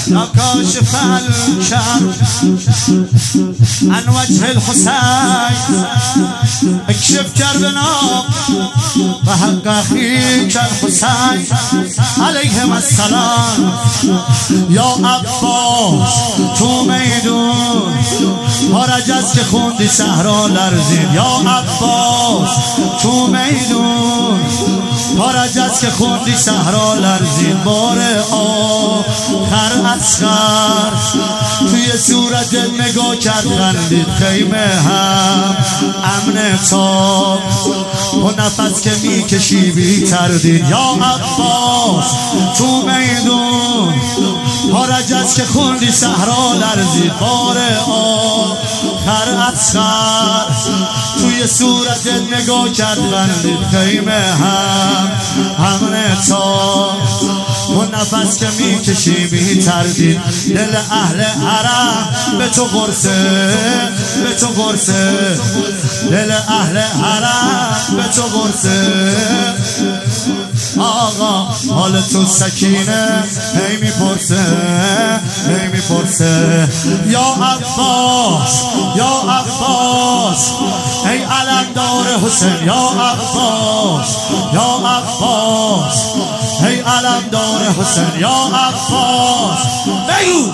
یا کاشف الکرب عن وجه الحسین اکشف کربنا و حق اخیک الحسین علیهم السلام. یا عباس تو میدون پارجز که خوندی صحرا لرزید. یا عباس تو میدون پارجز که خوندی صحرا لرزید. بار آخر اصغر توی صورت نگاه کرد خندید. خیمه هم امن تاب و نفس که میکشی بی تردید. یا عباس تو میدون پارجز که خوندی صحرا لرزید. بار آخر اصغر توی صورت نگاه کرد خندید. خیمه هم امن تاب و نفس که میکشی بی تردید. دل اهل حرم به تو قرصه، به تو قرصه. دل اهل حرم به تو قرصه. آقا حال تو سکینه هی میپرسه، هی میپرسه. یا عباس، یا عباس ای علمدار حسین. یا عباس، یا عباس ای علمدار حسین. یا عباس بگو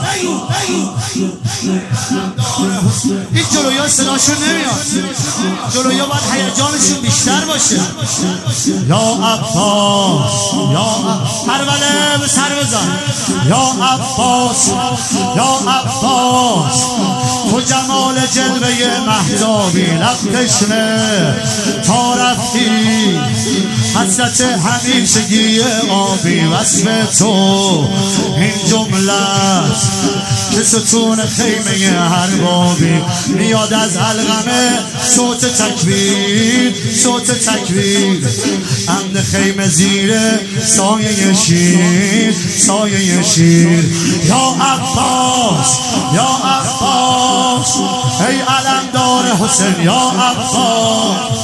این جلویا صداشون نمیاد، جلویا باید هیجانشون بیشتر باشه. یا عباس، یا هربله به سر بزن. یا عباس، یا عباس تو جمال جلوه مهتابی لب تشنه تا رفتی حسرت همیشگی آبی. وصف تو این جمله است که ستون خیمه هر بابی. میاد از علقمه صوت تکبیر، صوت تکبیر. امن خیمه زیر سایه شیر، سایه شیر. یا عباس، یا عباس ای علمدار حسین. یا عباس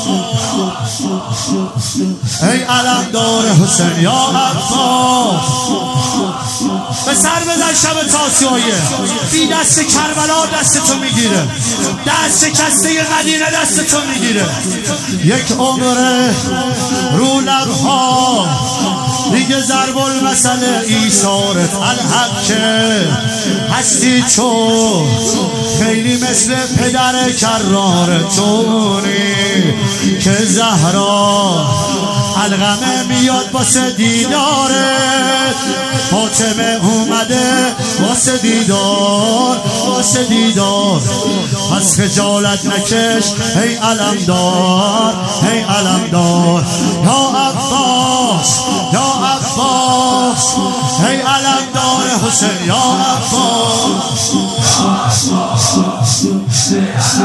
ای علمدار حسین. یا عباس به سر بزن شب تاسیایه. بی دست کربلا دست تو میگیره، دست کسته مدینه دست تو میگیره. یک عمره رو لبها دیگه ضرب المثل ایثارت الحق که هستی تو. خیلی مثل پدر کرار تونی که زهرا علقمه میاد واسه دیدارت. فاطمه اومده واسه دیدار، واسه دیدار. پس خجالت نکش ای علمدار، ای علمدار. یا عباس، یا عباس ای علمدار حسین. یا عباس